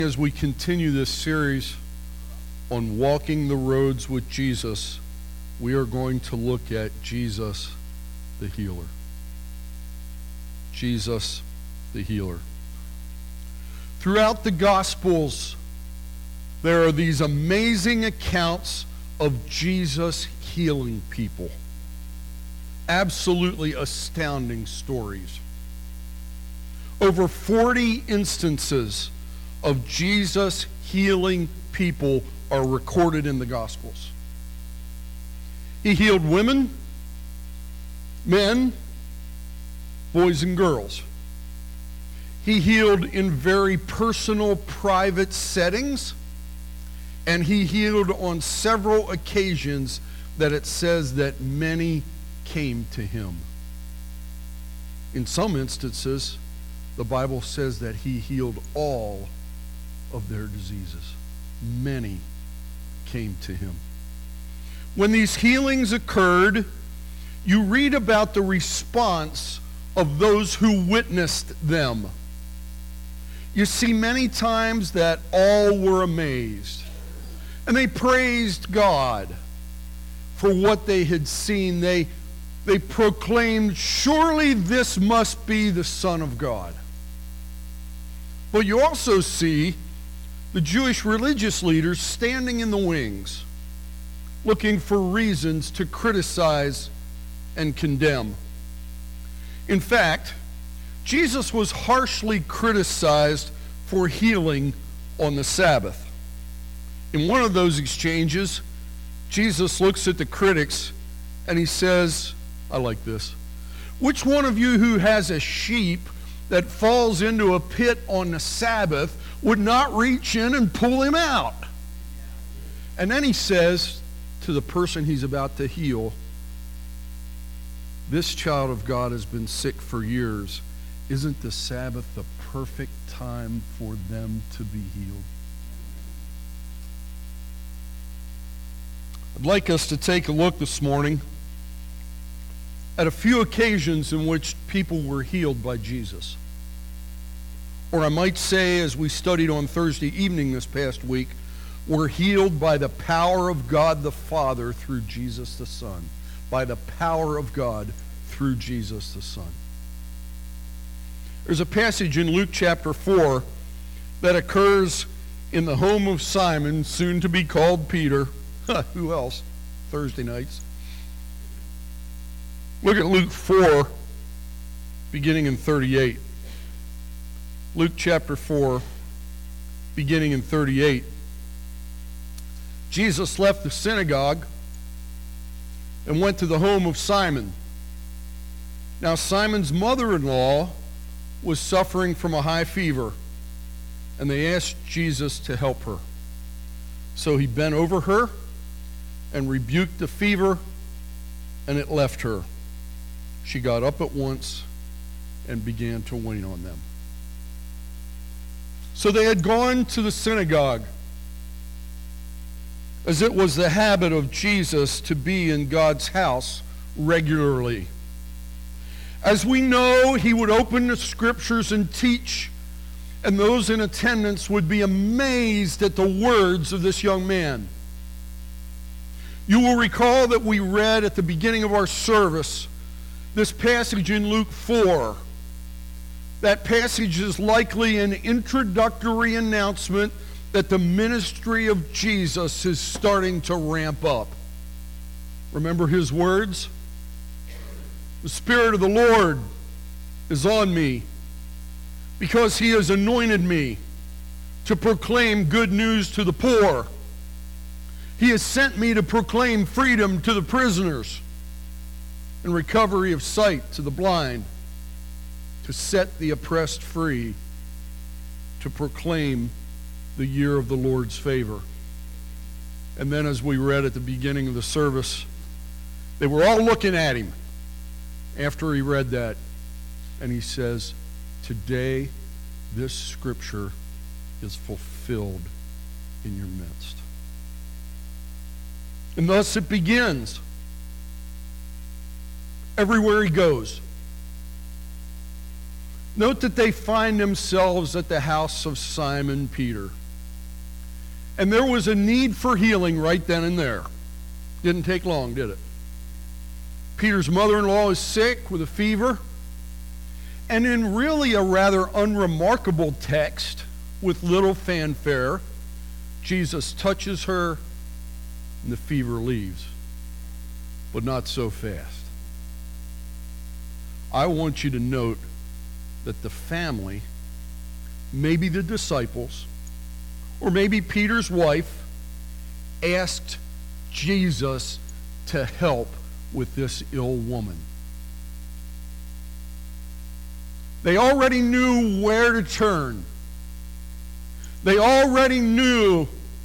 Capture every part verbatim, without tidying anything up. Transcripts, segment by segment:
As we continue this series on walking the roads with Jesus, we are going to look at Jesus the healer. Jesus the healer. Throughout the Gospels, there are these amazing accounts of Jesus healing people. Absolutely astounding stories. Over forty instances of Jesus healing people are recorded in the Gospels. He healed women, men, boys and girls. He healed in very personal, private settings, and he healed on several occasions that it says that many came to him. In some instances, the Bible says that he healed all of their diseases. Many came to him. When these healings occurred, you read about the response of those who witnessed them. You see many times that all were amazed, and they praised God for what they had seen. They, they proclaimed, "Surely this must be the Son of God." But you also see the Jewish religious leaders standing in the wings, looking for reasons to criticize and condemn. In fact, Jesus was harshly criticized for healing on the Sabbath. In one of those exchanges, Jesus looks at the critics and he says, I like this, "Which one of you who has a sheep that falls into a pit on the Sabbath would not reach in and pull him out?" And then he says to the person he's about to heal, "This child of God has been sick for years. Isn't the Sabbath the perfect time for them to be healed?" I'd like us to take a look this morning at a few occasions in which people were healed by Jesus. Or I might say, as we studied on Thursday evening this past week, were healed by the power of God the Father through Jesus the Son. By the power of God through Jesus the Son. There's a passage in Luke chapter four that occurs in the home of Simon, soon to be called Peter. Who else? Thursday nights. Look at Luke four, beginning in thirty-eight. Luke chapter four, beginning in thirty-eight. Jesus left the synagogue and went to the home of Simon. Now Simon's mother-in-law was suffering from a high fever, and they asked Jesus to help her. So he bent over her and rebuked the fever, and it left her. She got up at once and began to wait on them. So they had gone to the synagogue, as it was the habit of Jesus to be in God's house regularly. As we know, he would open the scriptures and teach, and those in attendance would be amazed at the words of this young man. You will recall that we read at the beginning of our service this passage in Luke four. That passage is likely an introductory announcement that the ministry of Jesus is starting to ramp up. Remember his words? "The Spirit of the Lord is on me, because he has anointed me to proclaim good news to the poor. He has sent me to proclaim freedom to the prisoners and recovery of sight to the blind, to set the oppressed free, to proclaim the year of the Lord's favor." And then, as we read at the beginning of the service, they were all looking at him after he read that. And he says, "Today this scripture is fulfilled in your midst." And thus it begins. Everywhere he goes, Note that they find themselves at the house of Simon Peter. And there was a need for healing right then and there. Didn't take long, did it? Peter's mother-in-law is sick with a fever. And in really a rather unremarkable text with little fanfare, Jesus touches her and the fever leaves. But not so fast. I want you to note that the family, maybe the disciples, or maybe Peter's wife, asked Jesus to help with this ill woman. They already knew where to turn. They already knew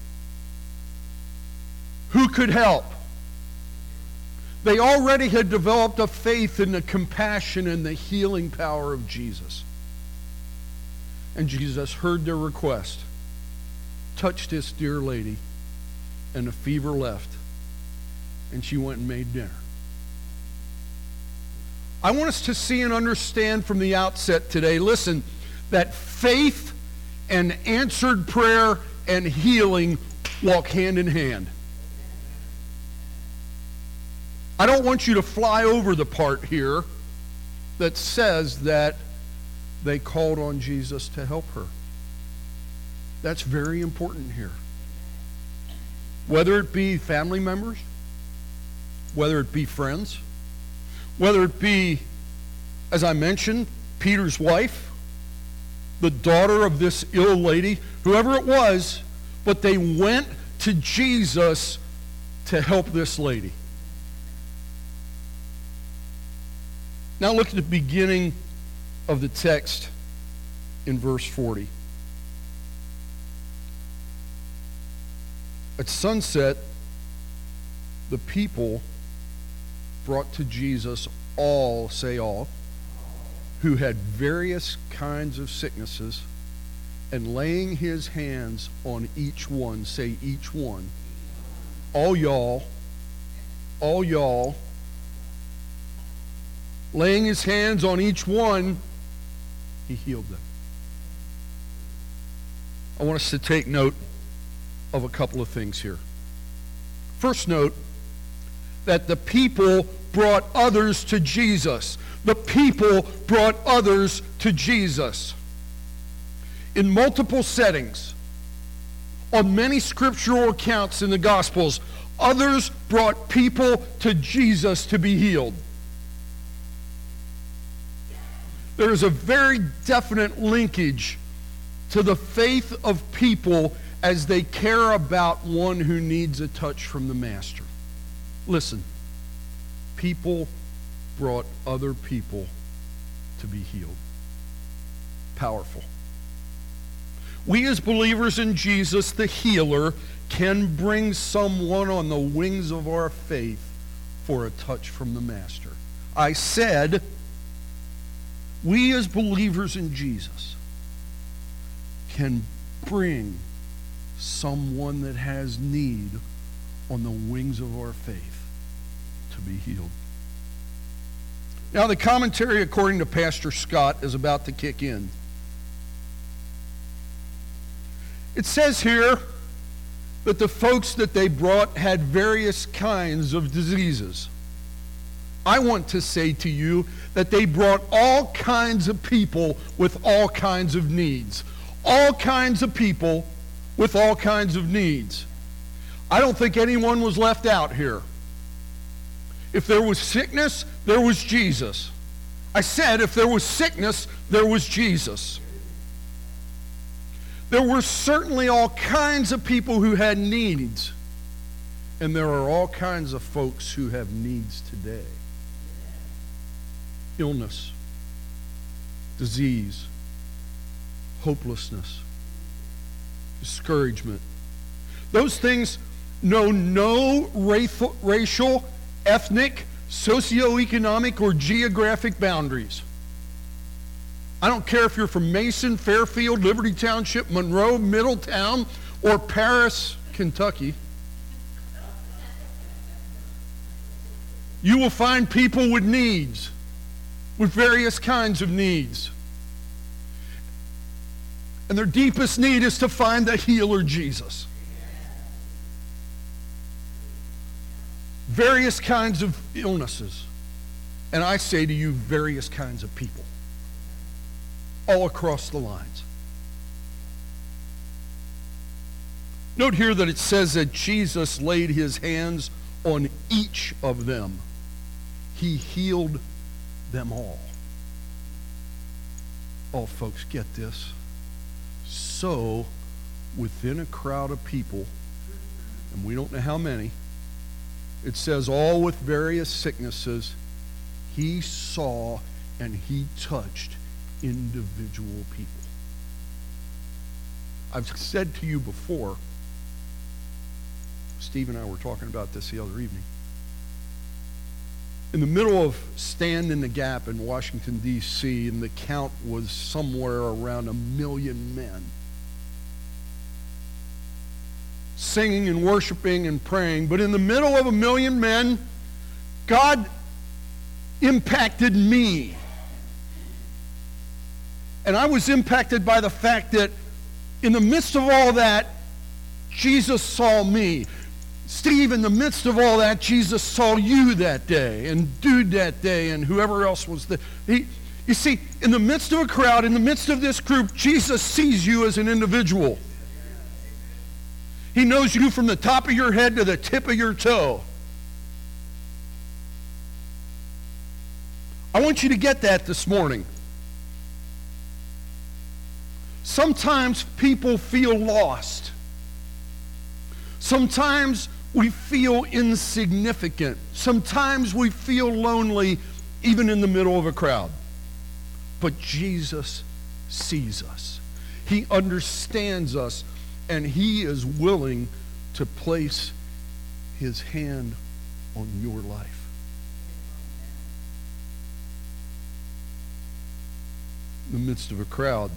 who could help. They already had developed a faith in the compassion and the healing power of Jesus. And Jesus heard their request, touched this dear lady, and the fever left, and she went and made dinner. I want us to see and understand from the outset today, listen, that faith and answered prayer and healing walk hand in hand. I don't want you to fly over the part here that says that they called on Jesus to help her. That's very important here. Whether it be family members, whether it be friends, whether it be, as I mentioned, Peter's wife, the daughter of this ill lady, whoever it was, but they went to Jesus to help this lady. Now look at the beginning of the text in verse forty. At sunset, the people brought to Jesus all, say all, who had various kinds of sicknesses, and laying his hands on each one, say each one, all y'all, all y'all, laying his hands on each one, he healed them. I want us to take note of a couple of things here. First, note that the people brought others to Jesus. The people brought others to Jesus. In multiple settings, on many scriptural accounts in the Gospels, others brought people to Jesus to be healed. There is a very definite linkage to the faith of people as they care about one who needs a touch from the Master. Listen, people brought other people to be healed. Powerful. We as believers in Jesus, the healer, can bring someone on the wings of our faith for a touch from the Master. I said, we as believers in Jesus can bring someone that has need on the wings of our faith to be healed. Now, the commentary, according to Pastor Scott, is about to kick in. It says here that the folks that they brought had various kinds of diseases. I want to say to you that they brought all kinds of people with all kinds of needs. All kinds of people with all kinds of needs. I don't think anyone was left out here. If there was sickness, there was Jesus. I said if there was sickness, there was Jesus. There were certainly all kinds of people who had needs. And there are all kinds of folks who have needs today. Illness, disease, hopelessness, discouragement. Those things know no racial, ethnic, socioeconomic, or geographic boundaries. I don't care if you're from Mason, Fairfield, Liberty Township, Monroe, Middletown, or Paris, Kentucky. You will find people with needs, with various kinds of needs. And their deepest need is to find the healer, Jesus. Various kinds of illnesses. And I say to you, various kinds of people. All across the lines. Note here that it says that Jesus laid his hands on each of them. He healed them all. Oh, folks, get this. So, within a crowd of people, and we don't know how many, it says all with various sicknesses, he saw and he touched individual people. I've said to you before, Steve and I were talking about this the other evening. In the middle of Stand in the Gap in Washington, D C, and the count was somewhere around a million men, singing and worshiping and praying. But in the middle of a million men, God impacted me. And I was impacted by the fact that in the midst of all that, Jesus saw me. Steve, in the midst of all that, Jesus saw you that day, and Dude that day, and whoever else was there. He, you see, in the midst of a crowd, in the midst of this group, Jesus sees you as an individual. He knows you from the top of your head to the tip of your toe. I want you to get that this morning. Sometimes people feel lost. Sometimes we feel insignificant. Sometimes we feel lonely, even in the middle of a crowd. But Jesus sees us. He understands us, and he is willing to place his hand on your life. In the midst of a crowd,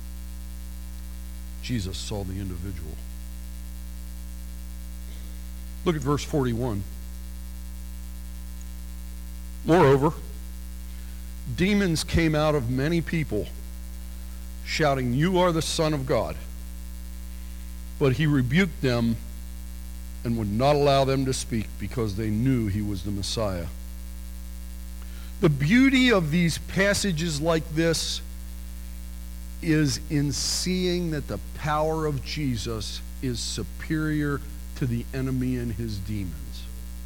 Jesus saw the individual. Look at verse forty-one. Moreover, demons came out of many people, shouting, "You are the Son of God." But he rebuked them and would not allow them to speak because they knew he was the Messiah. The beauty of these passages like this is in seeing that the power of Jesus is superior to the enemy and his demons.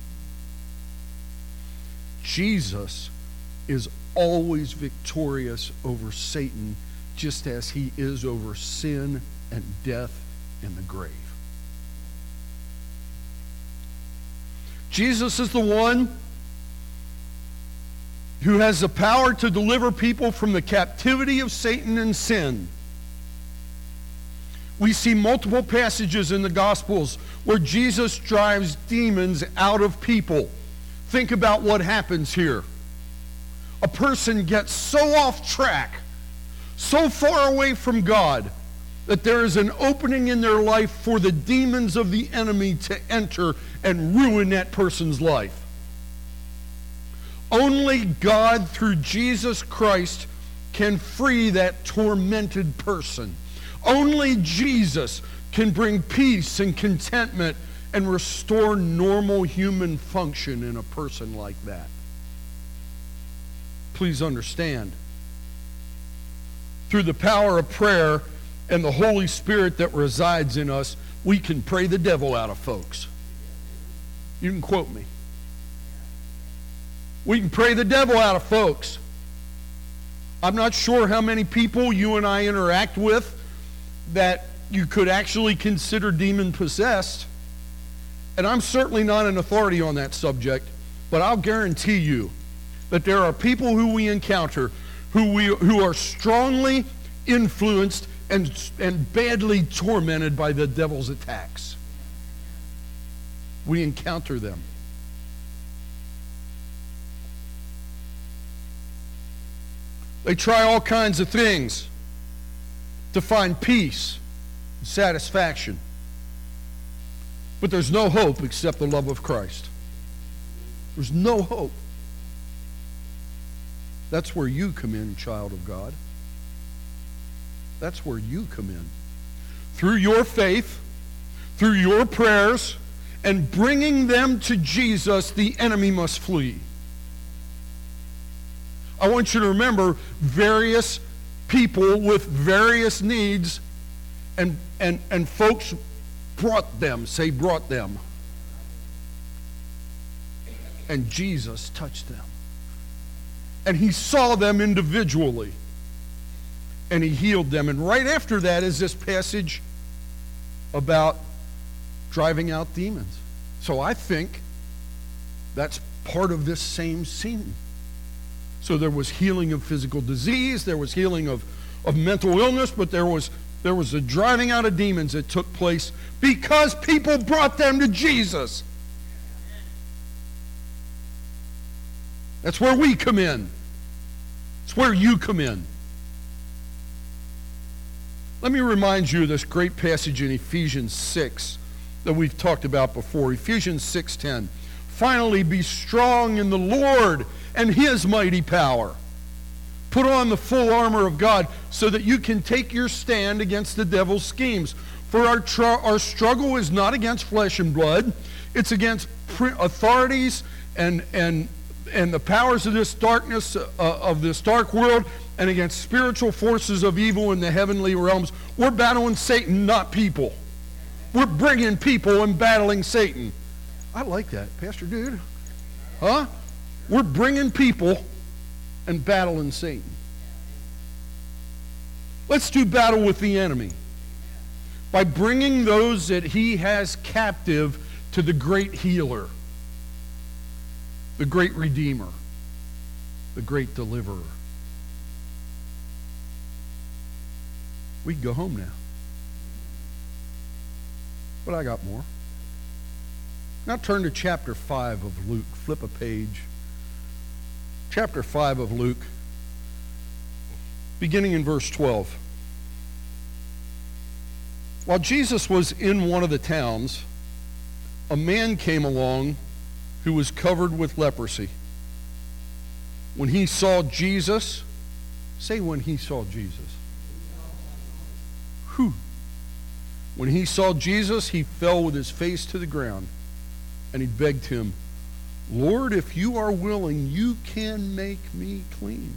Jesus is always victorious over Satan, just as he is over sin and death and the grave. Jesus is the one who has the power to deliver people from the captivity of Satan and sin. We see multiple passages in the Gospels where Jesus drives demons out of people. Think about what happens here. A person gets so off track, so far away from God, that there is an opening in their life for the demons of the enemy to enter and ruin that person's life. Only God, through Jesus Christ, can free that tormented person. Only Jesus can bring peace and contentment and restore normal human function in a person like that. Please understand, through the power of prayer and the Holy Spirit that resides in us, we can pray the devil out of folks. You can quote me. We can pray the devil out of folks. I'm not sure how many people you and I interact with that you could actually consider demon-possessed. And I'm certainly not an authority on that subject, but I'll guarantee you that there are people who we encounter who we who are strongly influenced and, and badly tormented by the devil's attacks. We encounter them. They try all kinds of things to find peace and satisfaction. But there's no hope except the love of Christ. There's no hope. That's where you come in, child of God. That's where you come in. Through your faith, through your prayers, and bringing them to Jesus, the enemy must flee. I want you to remember various people with various needs, and, and, and folks brought them, say brought them. And Jesus touched them. And he saw them individually. And he healed them. And right after that is this passage about driving out demons. So I think that's part of this same scene. So there was healing of physical disease, there was healing of, of mental illness, but there was there was a driving out of demons that took place because people brought them to Jesus. That's where we come in. It's where you come in. Let me remind you of this great passage in Ephesians six that we've talked about before. Ephesians six ten. Finally, be strong in the Lord and his mighty power. Put on the full armor of God so that you can take your stand against the devil's schemes. For our, tr- our struggle is not against flesh and blood. It's against pre- authorities and, and, and the powers of this darkness, uh, of this dark world, and against spiritual forces of evil in the heavenly realms. We're battling Satan, not people. We're bringing people and battling Satan. I like that, Pastor Dude. Huh? We're bringing people and battling Satan. Let's do battle with the enemy by bringing those that he has captive to the great healer, the great redeemer, the great deliverer. We can go home now. But I got more. Now turn to chapter five of Luke. Flip a page. Chapter five of Luke, beginning in verse twelve. While Jesus was in one of the towns, a man came along who was covered with leprosy. When he saw Jesus, say when he saw Jesus. Whew. When he saw Jesus, he fell with his face to the ground, and he begged him, Lord, if you are willing, you can make me clean.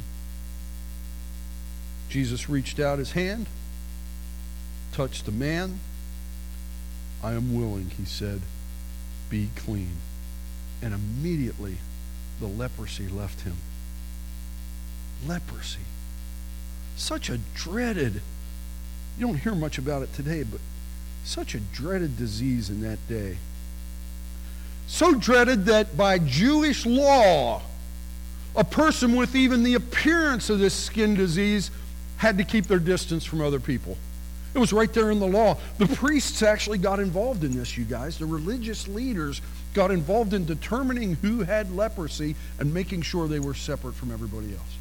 Jesus reached out his hand, touched the man. I am willing, he said, be clean. And immediately the leprosy left him. Leprosy. Such a dreaded, you don't hear much about it today, but such a dreaded disease in that day. So dreaded that by Jewish law, a person with even the appearance of this skin disease had to keep their distance from other people. It was right there in the law. The priests actually got involved in this, you guys. The religious leaders got involved in determining who had leprosy and making sure they were separate from everybody else.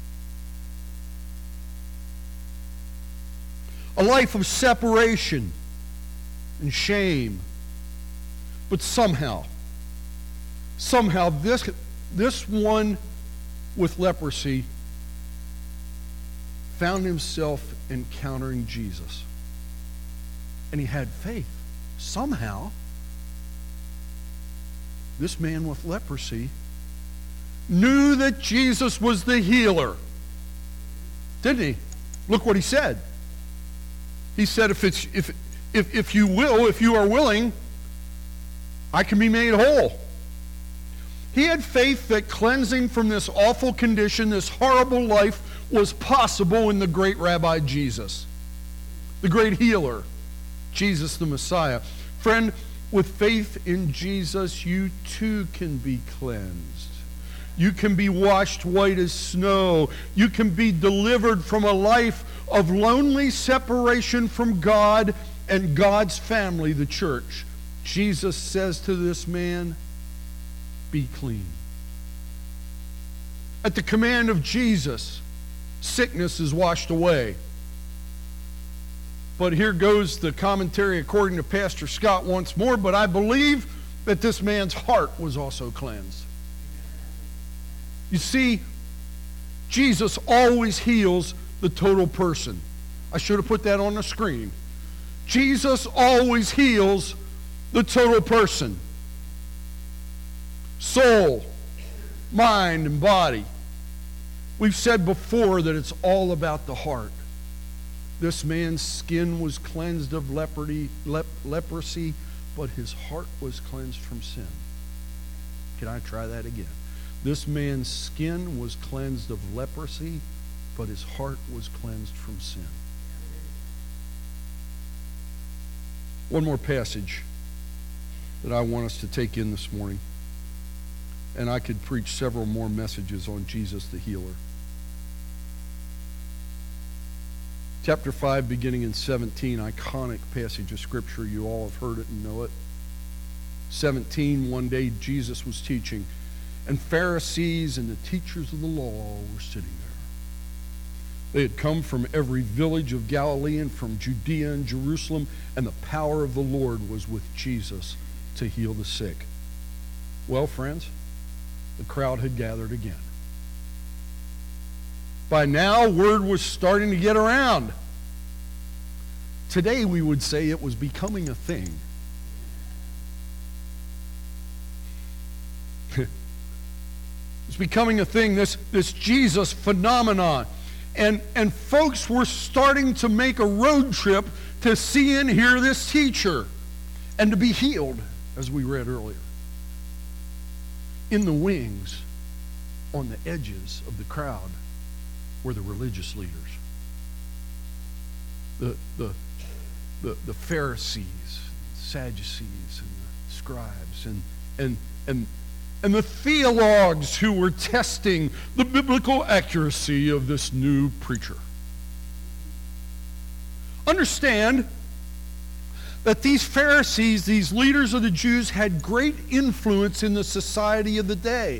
A life of separation and shame. But somehow, somehow this, this one with leprosy found himself encountering Jesus. And he had faith. Somehow, this man with leprosy knew that Jesus was the healer. Didn't he? Look what he said. He said, if it's if if if you will, if you are willing, I can be made whole. He had faith that cleansing from this awful condition, this horrible life, was possible in the great Rabbi Jesus, the great healer, Jesus the Messiah. Friend, with faith in Jesus, you too can be cleansed. You can be washed white as snow. You can be delivered from a life of lonely separation from God and God's family, the church. Jesus says to this man, be clean. At the command of Jesus, sickness is washed away. But here goes the commentary according to Pastor Scott once more, but I believe that this man's heart was also cleansed. You see, Jesus always heals the total person. I should have put that on the screen. Jesus always heals the total person. Soul, mind, and body. We've said before that it's all about the heart. This man's skin was cleansed of leprosy, lep- leprosy, but his heart was cleansed from sin. Can I try that again? This man's skin was cleansed of leprosy, but his heart was cleansed from sin. One more passage that I want us to take in this morning. And I could preach several more messages on Jesus the healer. Chapter five, beginning in seventeen, iconic passage of Scripture. You all have heard it and know it. seventeen, one day Jesus was teaching, and Pharisees and the teachers of the law were sitting there. They had come from every village of Galilee and from Judea and Jerusalem, and the power of the Lord was with Jesus to heal the sick. Well, friends, the crowd had gathered again. By now, word was starting to get around. Today, we would say it was becoming a thing. It's becoming a thing, this, this Jesus phenomenon. And, and folks were starting to make a road trip to see and hear this teacher and to be healed, as we read earlier. In the wings, on the edges of the crowd, were the religious leaders. The, the, the, the Pharisees, Sadducees, and the scribes, and, and, and, and the theologues who were testing the biblical accuracy of this new preacher. Understand that these Pharisees, these leaders of the Jews, had great influence in the society of the day.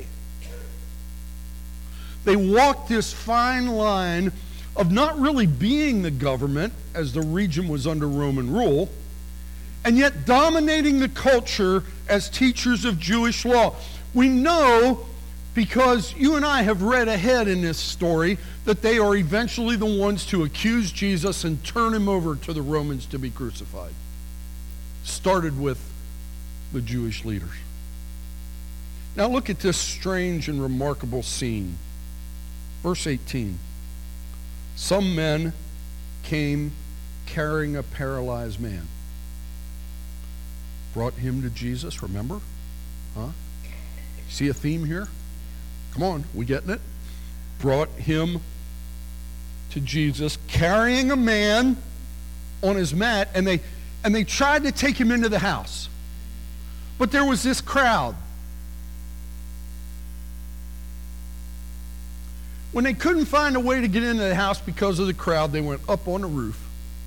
They walked this fine line of not really being the government, as the region was under Roman rule, and yet dominating the culture as teachers of Jewish law. We know, because you and I have read ahead in this story, that they are eventually the ones to accuse Jesus and turn him over to the Romans to be crucified. Started with the Jewish leaders. Now look at this strange and remarkable scene. Verse eighteen. Some men came carrying a paralyzed man. Brought him to Jesus, remember? Huh? See a theme here? Come on, we getting it? Brought him to Jesus, carrying a man on his mat, and they and they tried to take him into the house. But there was this crowd. When they couldn't find a way to get into the house because of the crowd, they went up on the roof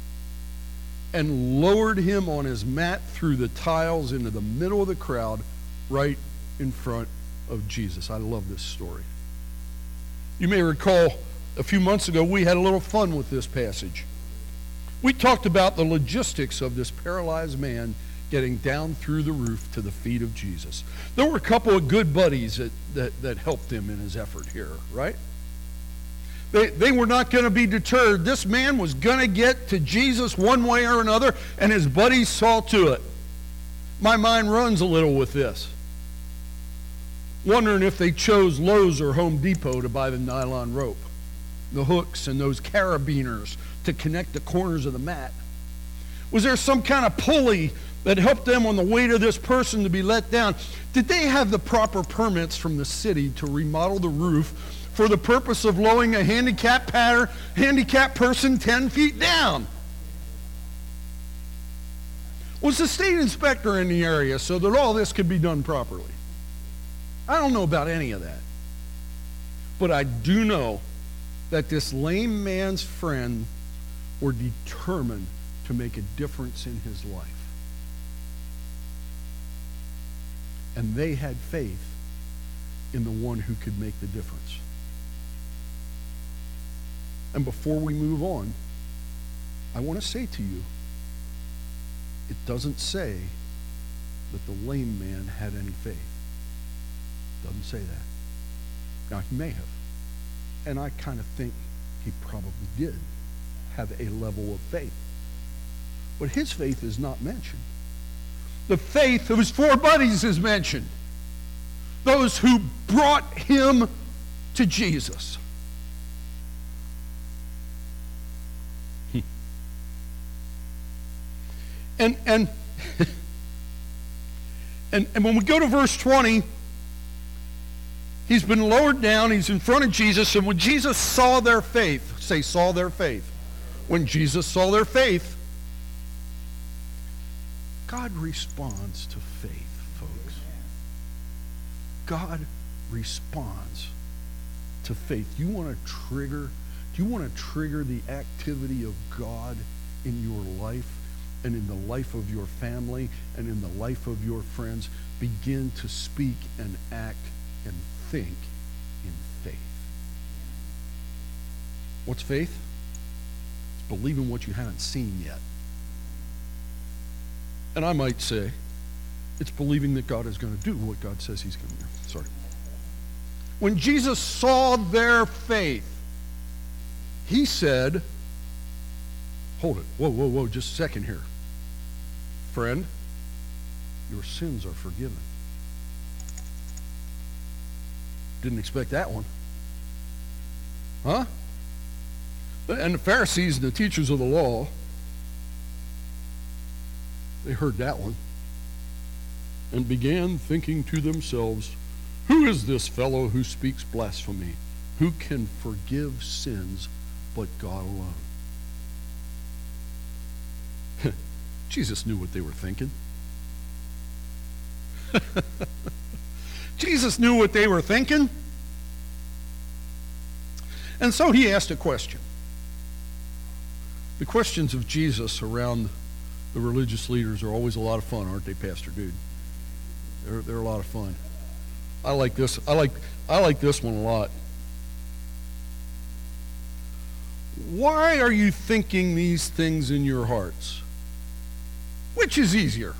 and lowered him on his mat through the tiles into the middle of the crowd, right in front of Jesus. I love this story. You may recall a few months ago we had a little fun with this passage. We talked about the logistics of this paralyzed man getting down through the roof to the feet of Jesus. There were a couple of good buddies that, that, that helped him in his effort here, right? They, they were not going to be deterred. This man was going to get to Jesus one way or another, and his buddies saw to it. My mind runs a little with this. Wondering if they chose Lowe's or Home Depot to buy the nylon rope, the hooks, and those carabiners to connect the corners of the mat. Was there some kind of pulley that helped them on the weight of this person to be let down? Did they have the proper permits from the city to remodel the roof for the purpose of lowering a handicapped pattern, handicapped person ten feet down? Was the state inspector in the area so that all this could be done properly? I don't know about any of that. But I do know that this lame man's friend were determined to make a difference in his life. And they had faith in the one who could make the difference. And before we move on, I want to say to you, it doesn't say that the lame man had any faith. It doesn't say that. Now, he may have. And I kind of think he probably did. have a level of faith. But his faith is not mentioned. The faith of his four buddies is mentioned. Those who brought him to Jesus. Hmm. And, and, and, and when we go to verse twenty, he's been lowered down, he's in front of Jesus, and when Jesus saw their faith, say, saw their faith. When Jesus saw their faith, God responds to faith, folks. God responds to faith. You want to trigger, do you want to trigger the activity of God in your life and in the life of your family and in the life of your friends? Begin to speak and act and think in faith. What's faith? It's believing what you haven't seen yet. And I might say, it's believing that God is going to do what God says he's going to do. Sorry. When Jesus saw their faith, he said, hold it, whoa, whoa, whoa, just a second here. Friend, your sins are forgiven. Didn't expect that one. Huh? And the Pharisees and the teachers of the law, they heard that one and began thinking to themselves, who is this fellow who speaks blasphemy? Who can forgive sins but God alone? Jesus knew what they were thinking. Jesus knew what they were thinking. And so he asked a question. The questions of Jesus around the religious leaders are always a lot of fun, aren't they, Pastor Dude? They're, they're a lot of fun. I like this. I like, I like this one a lot. Why are you thinking these things in your hearts? Which is easier?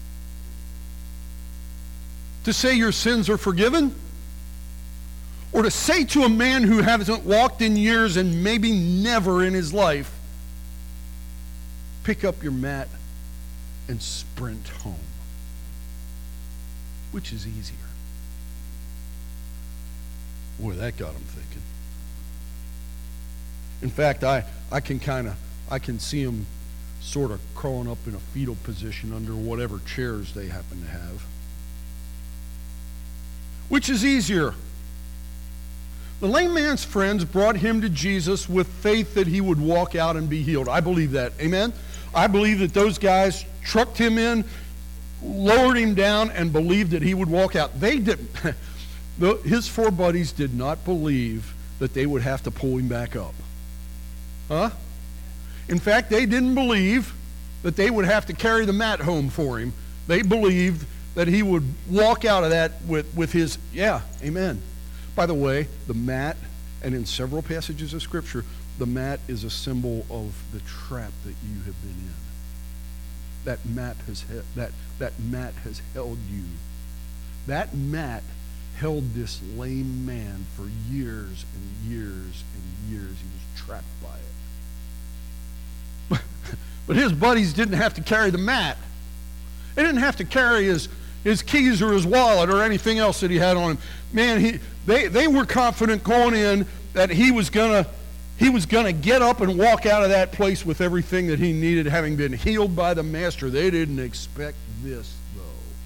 To say your sins are forgiven? Or to say to a man who hasn't walked in years and maybe never in his life, pick up your mat and sprint home? Which is easier? Boy, that got him thinking. In fact, I, I can kind of, I can see him sort of crawling up in a fetal position under whatever chairs they happen to have. Which is easier? The lame man's friends brought him to Jesus with faith that he would walk out and be healed. I believe that. Amen? I believe that those guys trucked him in, lowered him down, and believed that he would walk out. They didn't. His four buddies did not believe that they would have to pull him back up. Huh? In fact, they didn't believe that they would have to carry the mat home for him. They believed that he would walk out of that with, with his, yeah, amen. By the way, the mat, and in several passages of Scripture, the mat is a symbol of the trap that you have been in. That mat has he- that, that mat has held you. That mat held this lame man for years and years and years. He was trapped by it. But, but his buddies didn't have to carry the mat. They didn't have to carry his, his keys or his wallet or anything else that he had on him. Man, he they, they were confident going in that he was gonna he was gonna get up and walk out of that place with everything that he needed, having been healed by the Master. They didn't expect this, though.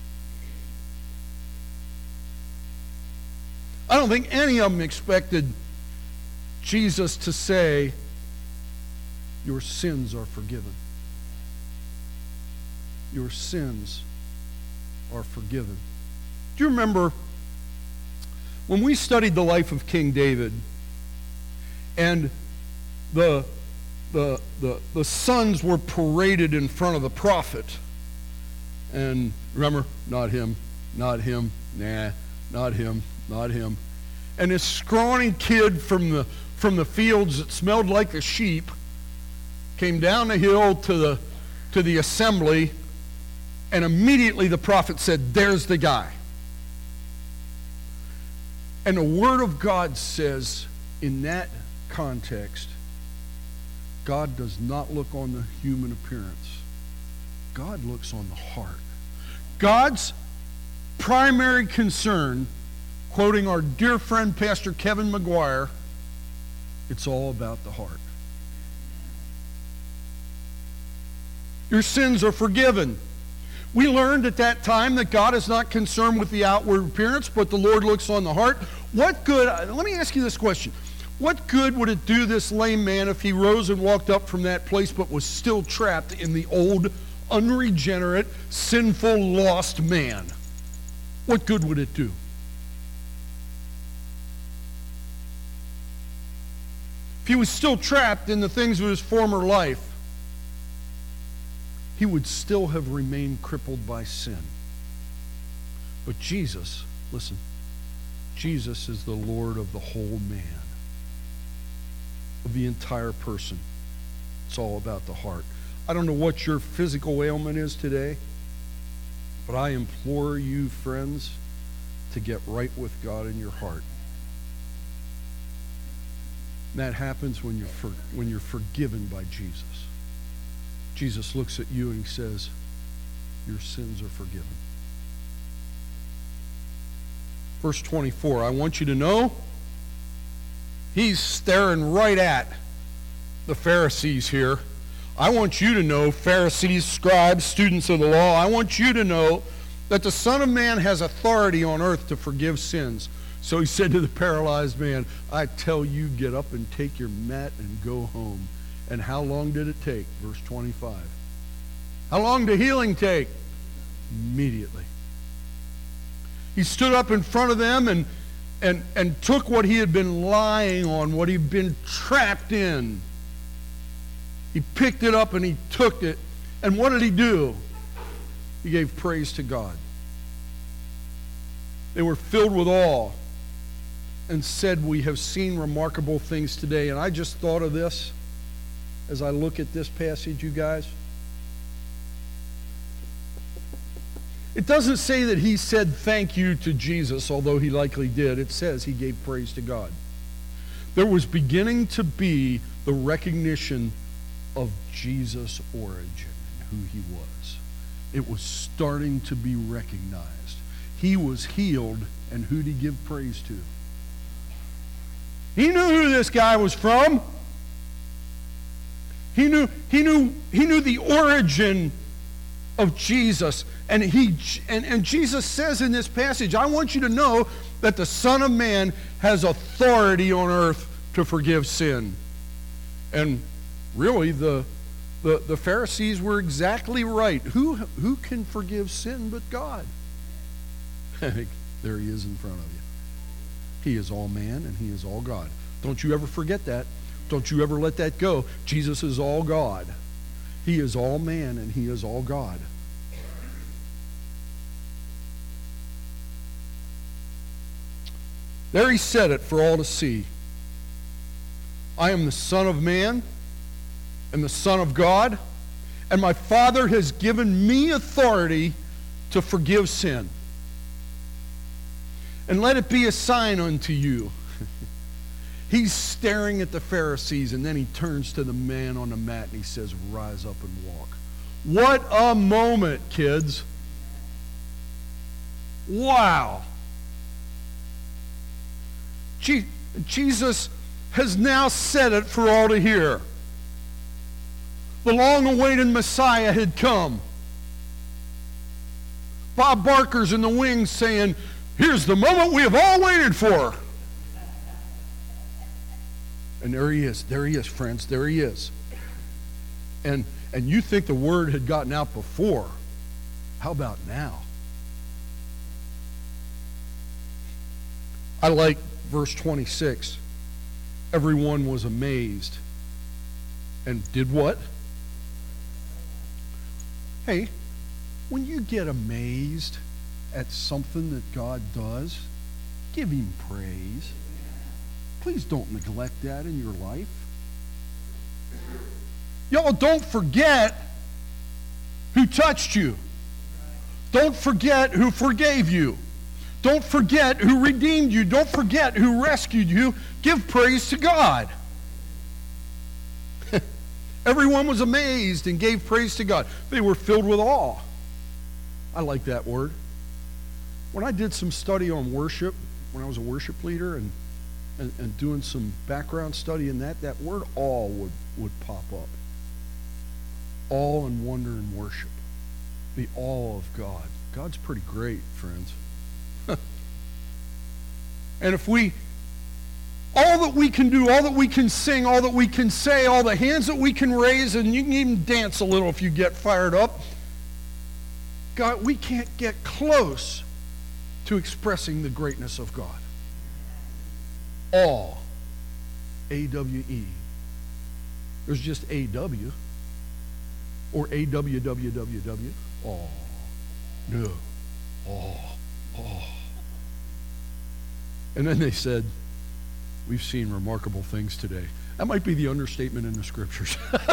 I don't think any of them expected Jesus to say, your sins are forgiven. Your sins are forgiven. Do you remember when we studied the life of King David and the, the, the, the sons were paraded in front of the prophet? And remember, not him, not him, nah, not him, not him. And this scrawny kid from the, from the fields that smelled like the sheep came down the hill to the, to the assembly, and immediately the prophet said, there's the guy. And the Word of God says, in that context, God does not look on the human appearance. God looks on the heart. God's primary concern, quoting our dear friend Pastor Kevin McGuire, it's all about the heart. Your sins are forgiven. We learned at that time that God is not concerned with the outward appearance, but the Lord looks on the heart. What good, let me ask you this question. What good would it do this lame man if he rose and walked up from that place but was still trapped in the old, unregenerate, sinful, lost man? What good would it do? If he was still trapped in the things of his former life, he would still have remained crippled by sin. But Jesus, listen, Jesus is the Lord of the whole man, of the entire person. It's all about the heart. I don't know what your physical ailment is today, but I implore you, friends, to get right with God in your heart. And that happens when you're for, when you're forgiven by Jesus. Jesus looks at you and he says, your sins are forgiven. Verse twenty-four, I want you to know, he's staring right at the Pharisees here. I want you to know, Pharisees, scribes, students of the law, I want you to know that the Son of Man has authority on earth to forgive sins. So he said to the paralyzed man, I tell you, get up and take your mat and go home. And how long did it take? Verse twenty-five. How long did healing take? Immediately. He stood up in front of them and, and, and took what he had been lying on, what he'd been trapped in. He picked it up and he took it. And what did he do? He gave praise to God. They were filled with awe and said, we have seen remarkable things today. And I just thought of this as I look at this passage, you guys. It doesn't say that he said thank you to Jesus, although he likely did. It says he gave praise to God. There was beginning to be the recognition of Jesus' origin and who he was. It was starting to be recognized. He was healed, and who did he give praise to? He knew who this guy was from. He knew, he knew, he knew the origin of Jesus. And, he, and, and Jesus says in this passage, I want you to know that the Son of Man has authority on earth to forgive sin. And really, the, the, the Pharisees were exactly right. Who, who can forgive sin but God? There he is in front of you. He is all man and he is all God. Don't you ever forget that. Don't you ever let that go. Jesus is all God. He is all man and he is all God. There he said it for all to see. I am the Son of Man and the Son of God, and my Father has given me authority to forgive sin. And let it be a sign unto you. He's staring at the Pharisees, and then he turns to the man on the mat and he says, rise up and walk. What a moment, kids. Wow. Je- Jesus has now said it for all to hear. The long-awaited Messiah had come. Bob Barker's in the wings saying, here's the moment we have all waited for. And there he is. There he is, friends. There he is. And, and you think the word had gotten out before. How about now? I like verse twenty-six. Everyone was amazed. And did what? Hey, when you get amazed at something that God does, give him praise. Please don't neglect that in your life. Y'all, don't forget who touched you. Don't forget who forgave you. Don't forget who redeemed you. Don't forget who rescued you. Give praise to God. Everyone was amazed and gave praise to God. They were filled with awe. I like that word. When I did some study on worship, when I was a worship leader and, and, and doing some background study in that, that word awe would, would pop up. Awe and wonder and worship. The awe of God. God's pretty great, friends. And if we, all that we can do, all that we can sing, all that we can say, all the hands that we can raise, and you can even dance a little if you get fired up, God, we can't get close to expressing the greatness of God. Awe. A W E. There's just A W. Or A W W W W. Awe. No. Awe. Awe. And then they said, we've seen remarkable things today. That might be the understatement in the scriptures.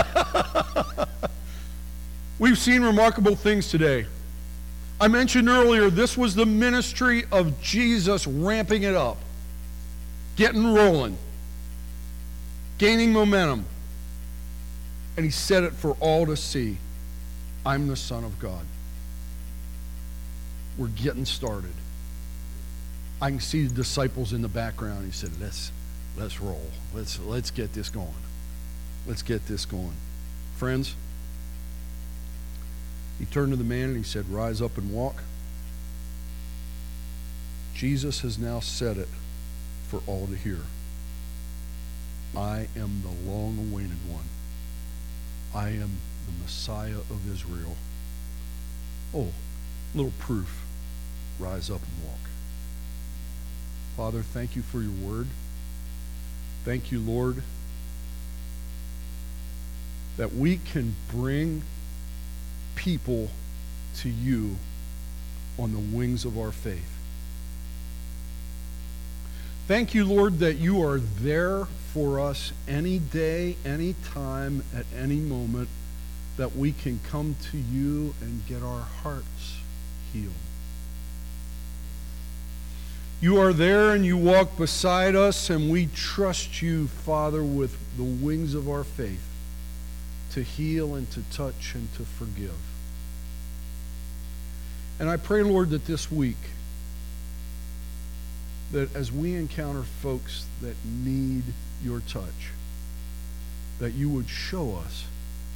We've seen remarkable things today. I mentioned earlier, this was the ministry of Jesus ramping it up, getting rolling, gaining momentum. And he said it for all to see. I'm the Son of God. We're getting started. I can see the disciples in the background. He said, let's, let's roll. Let's, let's get this going. Let's get this going. Friends, he turned to the man and he said, rise up and walk. Jesus has now said it for all to hear. I am the long-awaited one. I am the Messiah of Israel. Oh, little proof. Rise up and walk. Father, thank you for your word. Thank you, Lord, that we can bring people to you on the wings of our faith. Thank you, Lord, that you are there for us any day, any time, at any moment, that we can come to you and get our hearts healed. You are there and you walk beside us, and we trust you, Father, with the wings of our faith to heal and to touch and to forgive. And I pray, Lord, that this week, that as we encounter folks that need your touch, that you would show us,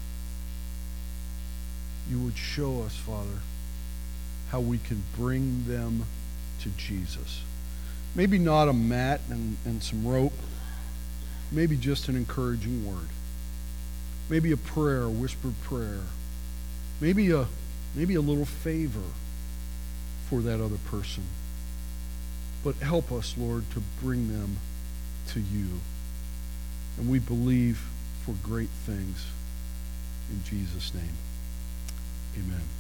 you would show us, Father, how we can bring them to Jesus. Maybe not a mat and, and some rope. Maybe just an encouraging word. Maybe a prayer, a whispered prayer. Maybe a, maybe a little favor for that other person. But help us, Lord, to bring them to you. And we believe for great things in Jesus' name. Amen.